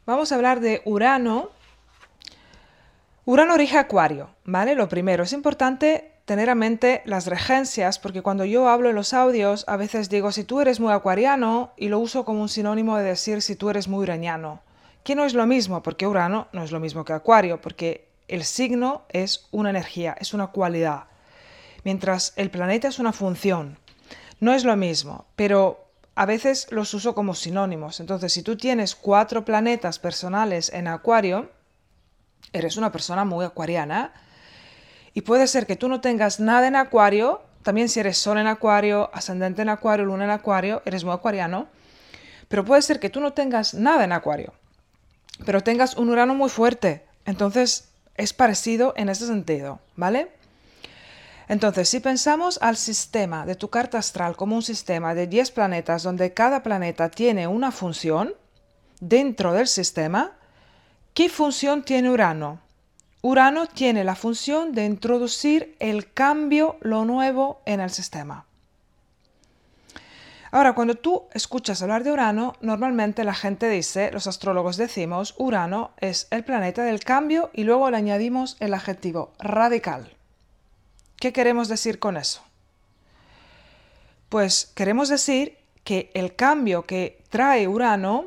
Vamos a hablar de Urano. Urano rige Acuario, ¿vale? Lo primero, es importante tener a mente las regencias, porque cuando yo hablo en los audios, a veces digo si tú eres muy acuariano y lo uso como un sinónimo de decir si tú eres muy uraniano, que no es lo mismo, porque Urano no es lo mismo que Acuario, porque el signo es una energía, es una cualidad, mientras el planeta es una función. No es lo mismo, pero a veces los uso como sinónimos. Entonces, si tú tienes 4 planetas personales en Acuario, eres una persona muy acuariana. Y puede ser que tú no tengas nada en Acuario, también si eres Sol en Acuario, ascendente en Acuario, Luna en Acuario, eres muy acuariano. Pero puede ser que tú no tengas nada en Acuario, pero tengas un Urano muy fuerte. Entonces es parecido en ese sentido, ¿vale? Entonces, si pensamos al sistema de tu carta astral como un sistema de 10 planetas donde cada planeta tiene una función dentro del sistema, ¿qué función tiene Urano? Urano tiene la función de introducir el cambio, lo nuevo en el sistema. Ahora, cuando tú escuchas hablar de Urano, normalmente la gente dice, los astrólogos decimos, Urano es el planeta del cambio y luego le añadimos el adjetivo radical. ¿Qué queremos decir con eso? Pues queremos decir que el cambio que trae Urano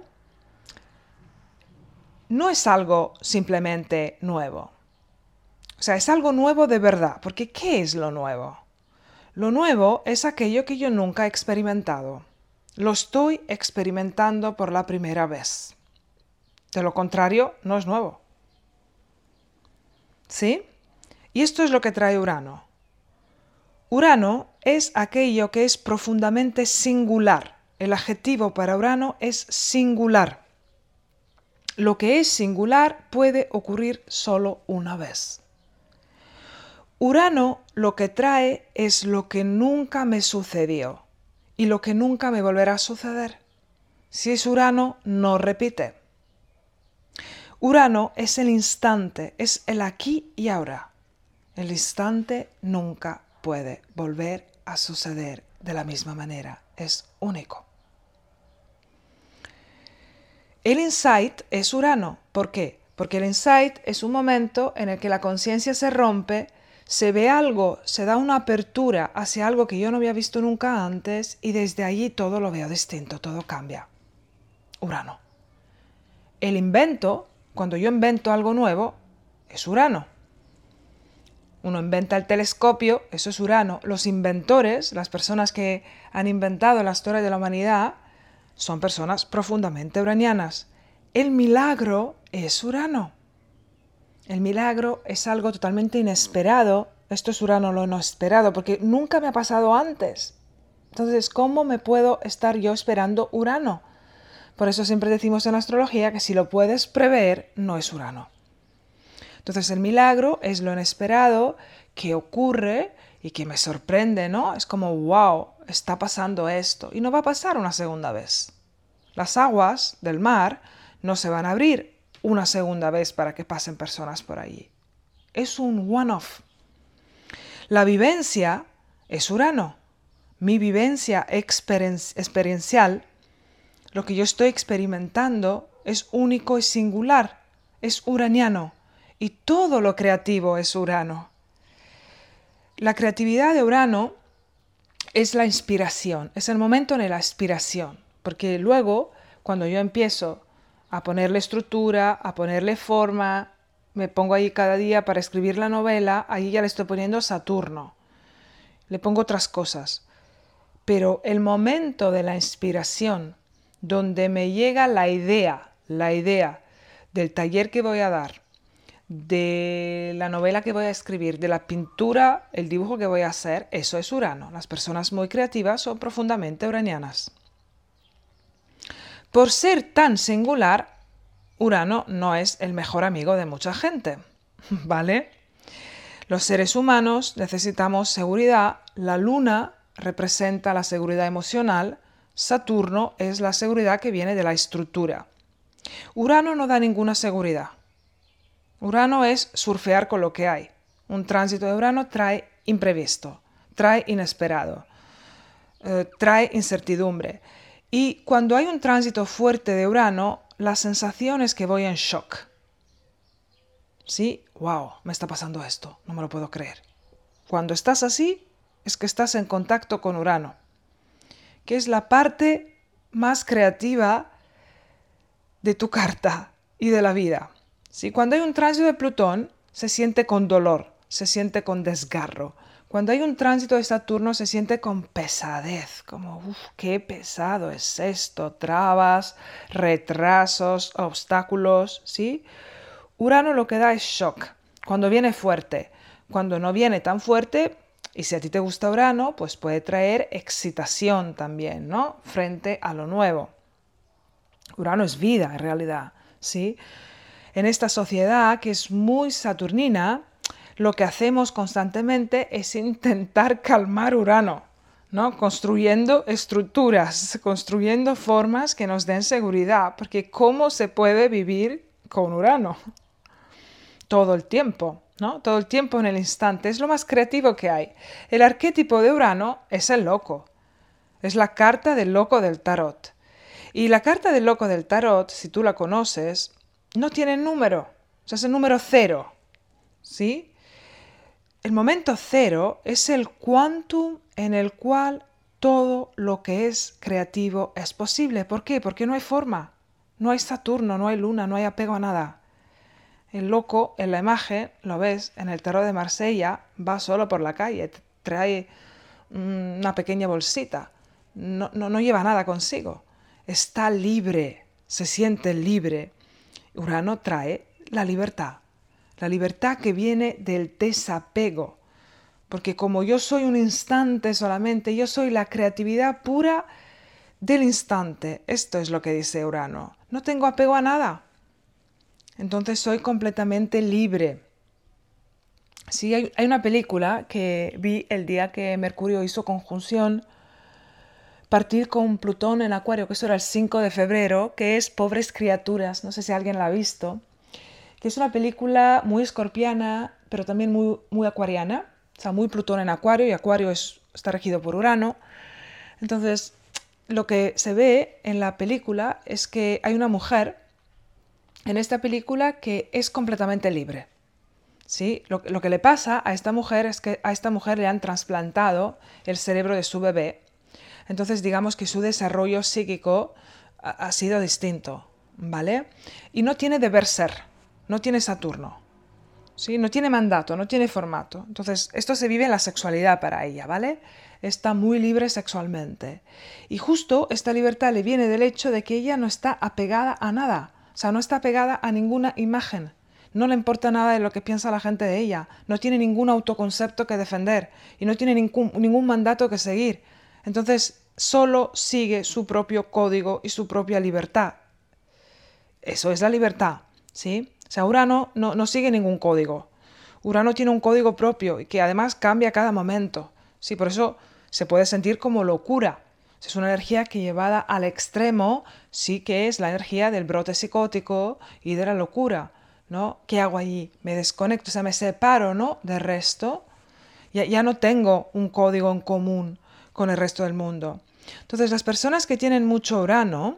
no es algo simplemente nuevo. O sea, es algo nuevo de verdad, porque ¿qué es lo nuevo? Lo nuevo es aquello que yo nunca he experimentado. Lo estoy experimentando por la primera vez. De lo contrario, no es nuevo. ¿Sí? Y esto es lo que trae Urano. Urano es aquello que es profundamente singular. El adjetivo para Urano es singular. Lo que es singular puede ocurrir solo una vez. Urano lo que trae es lo que nunca me sucedió y lo que nunca me volverá a suceder. Si es Urano, no repite. Urano es el instante, es el aquí y ahora. El instante nunca puede volver a suceder de la misma manera, es único. El insight es Urano. ¿Por qué? Porque el insight es un momento en el que la conciencia se rompe, se ve algo, se da una apertura hacia algo que yo no había visto nunca antes y desde allí todo lo veo distinto, todo cambia. Urano. El invento, cuando yo invento algo nuevo, es Urano. Uno inventa el telescopio, eso es Urano. Los inventores, las personas que han inventado la historia de la humanidad, son personas profundamente uranianas. El milagro es Urano. El milagro es algo totalmente inesperado. Esto es Urano lo inesperado, porque nunca me ha pasado antes. Entonces, ¿cómo me puedo estar yo esperando Urano? Por eso siempre decimos en astrología que si lo puedes prever, no es Urano. Entonces el milagro es lo inesperado que ocurre y que me sorprende, ¿no? Es como, wow, está pasando esto. Y no va a pasar una segunda vez. Las aguas del mar no se van a abrir una segunda vez para que pasen personas por allí. Es un one-off. La vivencia es Urano. Mi vivencia experiencial, lo que yo estoy experimentando, es único y singular. Es uraniano. Y todo lo creativo es Urano. La creatividad de Urano es la inspiración, es el momento de la inspiración, porque luego, cuando yo empiezo a ponerle estructura, a ponerle forma, me pongo ahí cada día para escribir la novela, ahí ya le estoy poniendo Saturno, le pongo otras cosas. Pero el momento de la inspiración, donde me llega la idea del taller que voy a dar, de la novela que voy a escribir, de la pintura, el dibujo que voy a hacer, eso es Urano. Las personas muy creativas son profundamente uranianas. Por ser tan singular, Urano no es el mejor amigo de mucha gente, ¿vale? Los seres humanos necesitamos seguridad, la Luna representa la seguridad emocional, Saturno es la seguridad que viene de la estructura. Urano no da ninguna seguridad. Urano es surfear con lo que hay. Un tránsito de Urano trae imprevisto, trae inesperado, trae incertidumbre. Y cuando hay un tránsito fuerte de Urano, la sensación es que voy en shock. ¿Sí? ¡Wow! Me está pasando esto. No me lo puedo creer. Cuando estás así, es que estás en contacto con Urano, que es la parte más creativa de tu carta y de la vida. ¿Sí? Cuando hay un tránsito de Plutón, se siente con dolor, se siente con desgarro. Cuando hay un tránsito de Saturno, se siente con pesadez, como, uff, qué pesado es esto, trabas, retrasos, obstáculos, ¿sí? Urano lo que da es shock, cuando viene fuerte. Cuando no viene tan fuerte, y si a ti te gusta Urano, pues puede traer excitación también, ¿no? Frente a lo nuevo. Urano es vida, en realidad, ¿sí? En esta sociedad que es muy saturnina, lo que hacemos constantemente es intentar calmar Urano, ¿no? Construyendo estructuras, construyendo formas que nos den seguridad, porque ¿cómo se puede vivir con Urano? Todo el tiempo, ¿no? Todo el tiempo en el instante. Es lo más creativo que hay. El arquetipo de Urano es el loco. Es la carta del loco del tarot. Y la carta del loco del tarot, si tú la conoces, no tiene número. O sea, es el número 0. ¿Sí? El momento 0 es el quantum en el cual todo lo que es creativo es posible. ¿Por qué? Porque no hay forma. No hay Saturno, no hay Luna, no hay apego a nada. El loco, en la imagen, lo ves, en el tarot de Marsella, va solo por la calle, trae una pequeña bolsita, no lleva nada consigo. Está libre, se siente libre. Urano trae la libertad que viene del desapego. Porque como yo soy un instante solamente, yo soy la creatividad pura del instante. Esto es lo que dice Urano. No tengo apego a nada. Entonces soy completamente libre. Sí, hay una película que vi el día que Mercurio hizo conjunción partir con Plutón en Acuario, que eso era el 5 de febrero, que es Pobres Criaturas, no sé si alguien la ha visto, que es una película muy escorpiana, pero también muy acuariana, o sea, muy Plutón en Acuario, y Acuario está regido por Urano. Entonces, lo que se ve en la película es que hay una mujer en esta película que es completamente libre. ¿Sí? Lo que le pasa a esta mujer es que a esta mujer le han trasplantado el cerebro de su bebé. Entonces digamos que su desarrollo psíquico ha sido distinto, ¿vale? Y no tiene deber ser, no tiene Saturno, ¿sí? No tiene mandato, no tiene formato. Entonces esto se vive en la sexualidad para ella, ¿vale? Está muy libre sexualmente. Y justo esta libertad le viene del hecho de que ella no está apegada a nada, o sea, no está apegada a ninguna imagen. No le importa nada de lo que piensa la gente de ella, no tiene ningún autoconcepto que defender y no tiene ningún mandato que seguir. Entonces, solo sigue su propio código y su propia libertad. Eso es la libertad, ¿sí? O sea, Urano no sigue ningún código. Urano tiene un código propio y que además cambia a cada momento. Sí, por eso se puede sentir como locura. Es una energía que llevada al extremo sí que es la energía del brote psicótico y de la locura, ¿no? ¿Qué hago allí? Me desconecto, o sea, me separo, ¿no? Del resto. Ya no tengo un código en común con el resto del mundo. Entonces, las personas que tienen mucho Urano,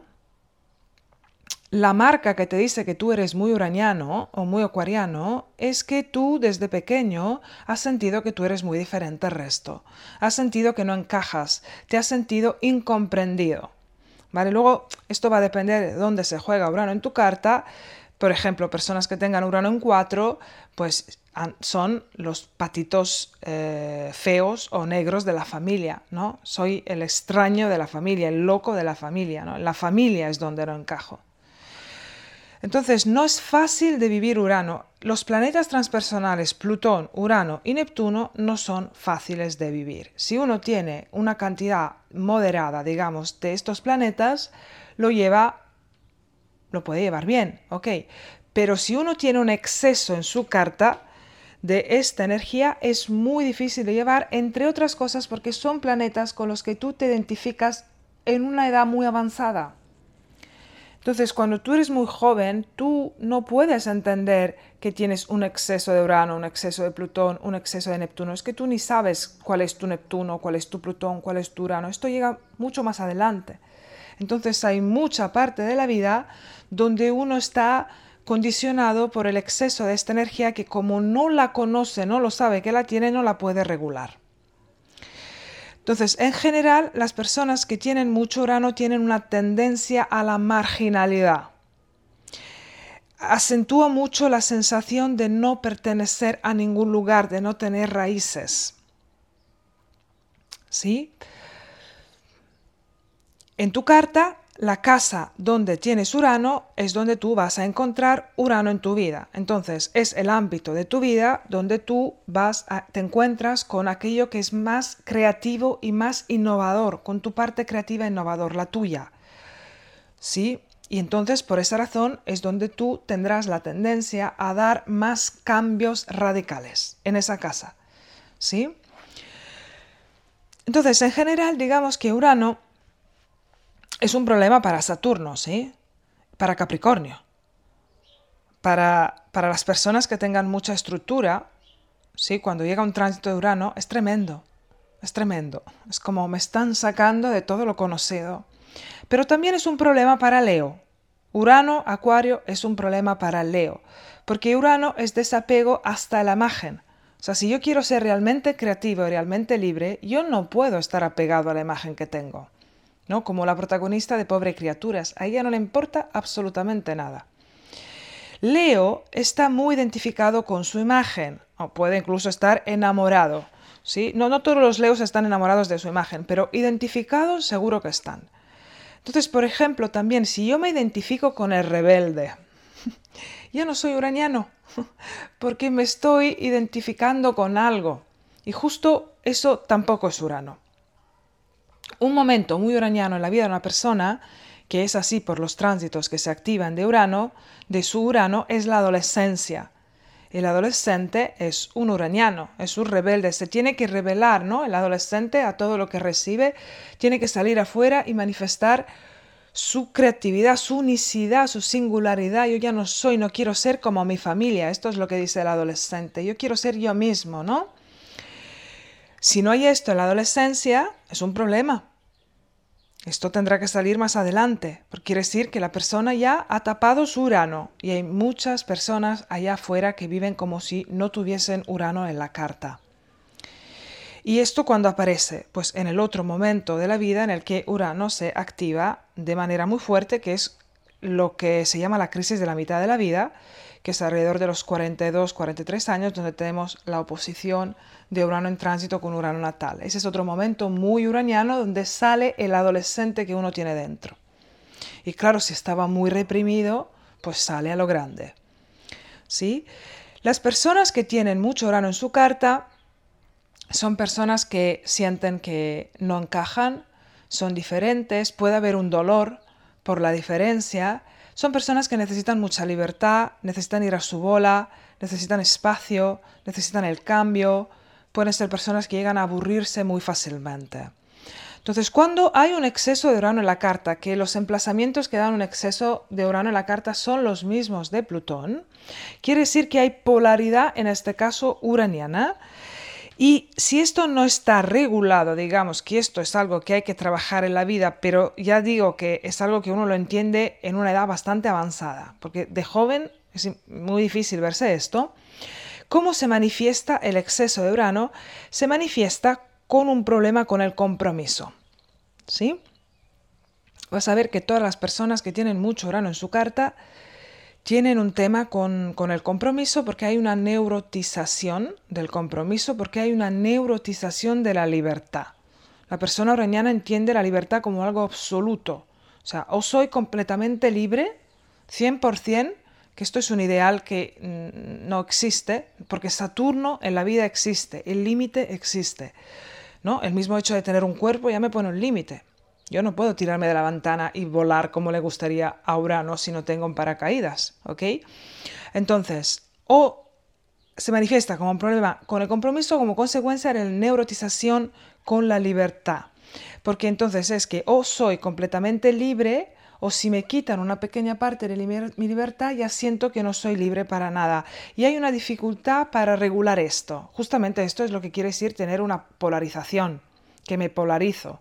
la marca que te dice que tú eres muy uraniano o muy acuariano es que tú desde pequeño has sentido que tú eres muy diferente al resto. Has sentido que no encajas, te has sentido incomprendido. ¿Vale? Luego, esto va a depender de dónde se juega Urano en tu carta. Por ejemplo, personas que tengan Urano en 4, pues son los patitos feos o negros de la familia, ¿no? Soy el extraño de la familia, el loco de la familia, ¿no? La familia es donde no encajo. Entonces, no es fácil de vivir Urano. Los planetas transpersonales, Plutón, Urano y Neptuno, no son fáciles de vivir. Si uno tiene una cantidad moderada, digamos, de estos planetas, lo puede llevar bien, ¿ok? Pero si uno tiene un exceso en su carta de esta energía, es muy difícil de llevar, entre otras cosas porque son planetas con los que tú te identificas en una edad muy avanzada. Entonces, cuando tú eres muy joven, tú no puedes entender que tienes un exceso de Urano, un exceso de Plutón, un exceso de Neptuno. Es que tú ni sabes cuál es tu Neptuno, cuál es tu Plutón, cuál es tu Urano. Esto llega mucho más adelante. Entonces hay mucha parte de la vida donde uno está condicionado por el exceso de esta energía que como no la conoce, no lo sabe que la tiene, no la puede regular. Entonces, en general, las personas que tienen mucho Urano tienen una tendencia a la marginalidad. Acentúa mucho la sensación de no pertenecer a ningún lugar, de no tener raíces. ¿Sí? En tu carta, la casa donde tienes Urano es donde tú vas a encontrar Urano en tu vida. Entonces, es el ámbito de tu vida donde tú te encuentras con aquello que es más creativo y más innovador, con tu parte creativa e innovador, la tuya. ¿Sí? Y entonces, por esa razón, es donde tú tendrás la tendencia a dar más cambios radicales en esa casa. ¿Sí? Entonces, en general, digamos que Urano es un problema para Saturno, ¿sí? Para Capricornio. Para las personas que tengan mucha estructura, ¿sí? Cuando llega un tránsito de Urano, es tremendo. Es tremendo. Es como me están sacando de todo lo conocido. Pero también es un problema para Leo. Urano, Acuario, es un problema para Leo. Porque Urano es desapego hasta la imagen. O sea, si yo quiero ser realmente creativo y realmente libre, yo no puedo estar apegado a la imagen que tengo, ¿no? Como la protagonista de Pobre Criaturas. A ella no le importa absolutamente nada. Leo está muy identificado con su imagen, o puede incluso estar enamorado, ¿sí? No todos los Leos están enamorados de su imagen, pero identificados seguro que están. Entonces, por ejemplo, también si yo me identifico con el rebelde, ya no soy uraniano, porque me estoy identificando con algo. Y justo eso tampoco es Urano. Un momento muy uraniano en la vida de una persona, que es así por los tránsitos que se activan de Urano, de su Urano, es la adolescencia. El adolescente es un uraniano, es un rebelde, se tiene que rebelar, ¿no? El adolescente a todo lo que recibe tiene que salir afuera y manifestar su creatividad, su unicidad, su singularidad. Yo ya no quiero ser como mi familia. Esto es lo que dice el adolescente. Yo quiero ser yo mismo, ¿no? Si no hay esto en la adolescencia, es un problema. Esto tendrá que salir más adelante, porque quiere decir que la persona ya ha tapado su Urano y hay muchas personas allá afuera que viven como si no tuviesen Urano en la carta. ¿Y esto cuando aparece? Pues en el otro momento de la vida en el que Urano se activa de manera muy fuerte, que es lo que se llama la crisis de la mitad de la vida, que es alrededor de los 42, 43 años, donde tenemos la oposición de Urano en tránsito con Urano natal. Ese es otro momento muy uraniano donde sale el adolescente que uno tiene dentro. Y claro, si estaba muy reprimido, pues sale a lo grande. ¿Sí? Las personas que tienen mucho Urano en su carta son personas que sienten que no encajan, son diferentes, puede haber un dolor por la diferencia. Son personas que necesitan mucha libertad, necesitan ir a su bola, necesitan espacio, necesitan el cambio. Pueden ser personas que llegan a aburrirse muy fácilmente. Entonces, cuando hay un exceso de Urano en la carta, que los emplazamientos que dan un exceso de Urano en la carta son los mismos de Plutón, quiere decir que hay polaridad, en este caso uraniana. Y si esto no está regulado, digamos que esto es algo que hay que trabajar en la vida, pero ya digo que es algo que uno lo entiende en una edad bastante avanzada, porque de joven es muy difícil verse esto. ¿Cómo se manifiesta el exceso de Urano? Se manifiesta con un problema con el compromiso. ¿Sí? Vas a ver que todas las personas que tienen mucho Urano en su carta tienen un tema con el compromiso porque hay una neurotización del compromiso, porque hay una neurotización de la libertad. La persona uraniana entiende la libertad como algo absoluto. O sea, o soy completamente libre, 100%, que esto es un ideal que no existe, porque Saturno en la vida existe, el límite existe, ¿no? El mismo hecho de tener un cuerpo ya me pone un límite. Yo no puedo tirarme de la ventana y volar como le gustaría a Urano si no tengo un paracaídas, ¿ok? Entonces, o se manifiesta como un problema con el compromiso como consecuencia de la neurotización con la libertad. Porque entonces es que o soy completamente libre o si me quitan una pequeña parte de mi libertad ya siento que no soy libre para nada. Y hay una dificultad para regular esto. Justamente esto es lo que quiere decir tener una polarización, que me polarizo.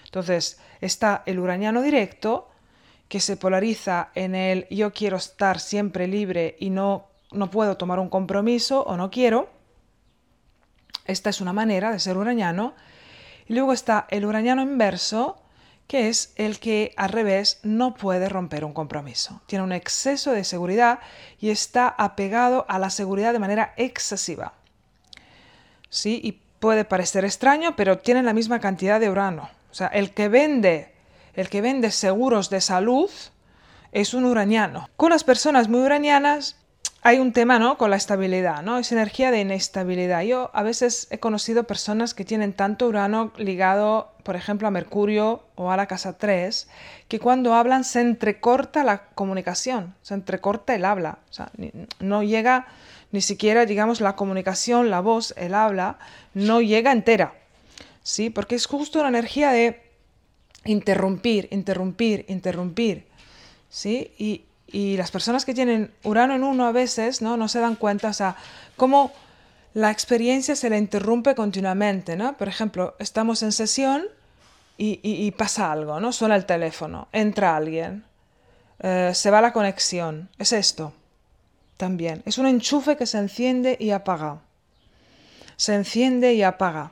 Entonces está el uraniano directo, que se polariza en el yo quiero estar siempre libre y no puedo tomar un compromiso o no quiero. Esta es una manera de ser uraniano. Y luego está el uraniano inverso, que es el que al revés no puede romper un compromiso. Tiene un exceso de seguridad y está apegado a la seguridad de manera excesiva. Sí, y puede parecer extraño, pero tienen la misma cantidad de urano. O sea, el que vende seguros de salud es un uraniano. Con las personas muy uranianas hay un tema, ¿no?, con la estabilidad, ¿no? Es energía de inestabilidad. Yo a veces he conocido personas que tienen tanto urano ligado, por ejemplo, a Mercurio o a la casa 3, que cuando hablan se entrecorta la comunicación, se entrecorta el habla. O sea, no llega ni siquiera, digamos, la comunicación, la voz, el habla, no llega entera. ¿Sí? Porque es justo una energía de interrumpir, interrumpir, interrumpir. ¿Sí? Y las personas que tienen Urano en 1 a veces no se dan cuenta, o sea, cómo la experiencia se le interrumpe continuamente, ¿no? Por ejemplo, estamos en sesión y pasa algo, ¿no? Suena el teléfono, entra alguien, se va la conexión. Es esto también. Es un enchufe que se enciende y apaga. Se enciende y apaga.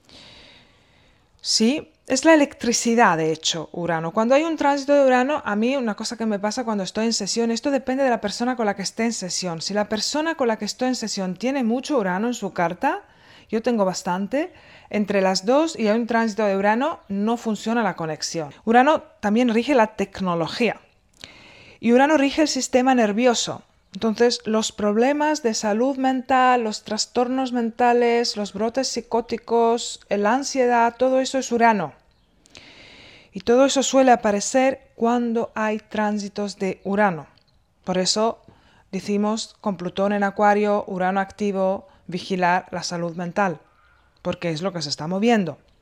Sí, es la electricidad, de hecho, Urano. Cuando hay un tránsito de Urano, a mí una cosa que me pasa cuando estoy en sesión, esto depende de la persona con la que esté en sesión. Si la persona con la que estoy en sesión tiene mucho Urano en su carta, yo tengo bastante, entre las dos y hay un tránsito de Urano, no funciona la conexión. Urano también rige la tecnología y Urano rige el sistema nervioso. Entonces, los problemas de salud mental, los trastornos mentales, los brotes psicóticos, la ansiedad, todo eso es Urano. Y todo eso suele aparecer cuando hay tránsitos de Urano. Por eso decimos con Plutón en Acuario, Urano activo, vigilar la salud mental, porque es lo que se está moviendo.